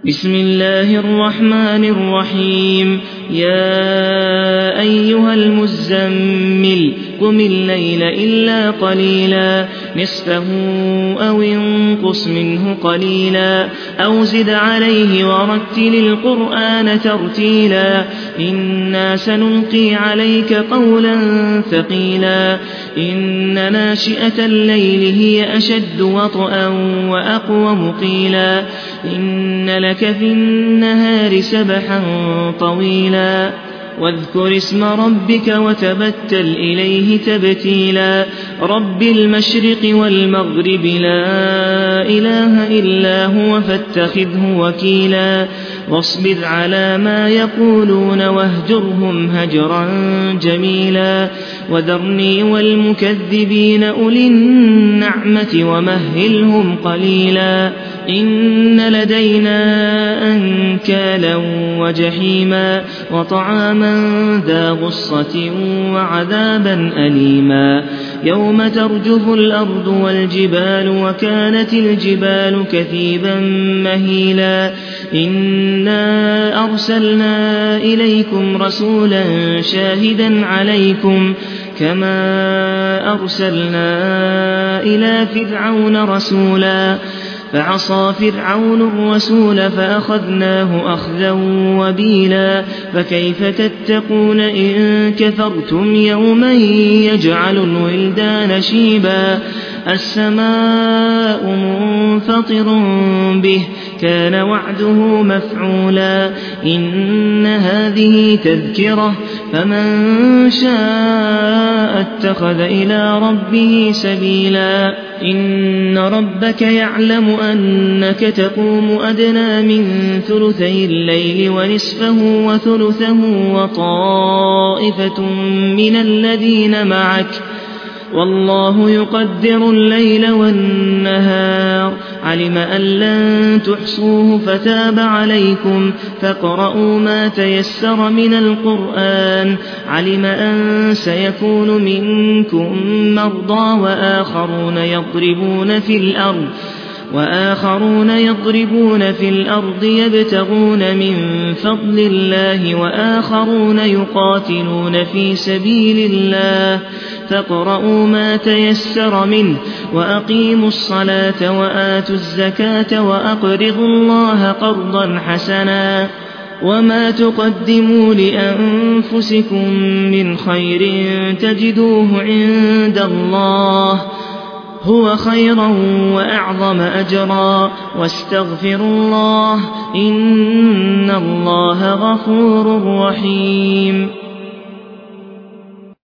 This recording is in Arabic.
بسم الله الرحمن الرحيم يا أيها المزمل قم الليل إلا قليلا نصفه أو انقص منه قليلا أو زد عليه ورتل القرآن ترتيلا إنا سنلقي عليك قولا ثقيلا إن ناشئة الليل هي أشد وطئا وأقوم قيلا إن لك في النهار سبحا طويلا واذكر اسم ربك وتبتل إليه تبتيلا رب المشرق والمغرب لا إله إلا هو فاتخذه وكيلا واصبر على ما يقولون واهجرهم هجرا جميلا وذرني والمكذبين أولي النعمة ومهلهم قليلا إن لدينا أنكالا وجحيما وطعاما ذا غصة وعذابا أليما يوم ترجف الأرض والجبال وكانت الجبال كثيبا مهيلا إنا أرسلنا إليكم رسولا شاهدا عليكم كما أرسلنا إلى فرعون رسولا فعصى فرعون الرسول فأخذناه أخذا وبيلا فكيف تتقون إن كفرتم يوما يجعل الولدان شيبا السماء منفطر به كان وعده مفعولا إن هذه تذكرة فمن شاء اتخذ إلى ربه سبيلا إن ربك يعلم أنك تقوم أدنى من ثلثي الليل ونصفه وثلثه وطائفة من الذين معك والله يقدر الليل والنهار علم أن لن تحصوه فتاب عليكم فاقرؤوا ما تيسر من القرآن علم أن سيكون منكم مرضى وآخرون يضربون في الأرض يبتغون من فضل الله وآخرون يقاتلون في سبيل الله فاقرؤوا ما تيسر منه وأقيموا الصلاة وآتوا الزكاة وأقرضوا الله قرضا حسنا وما تقدموا لأنفسكم من خير تجدوه عند الله هو خيرا وأعظم أجرا واستغفروا الله إن الله غفور رحيم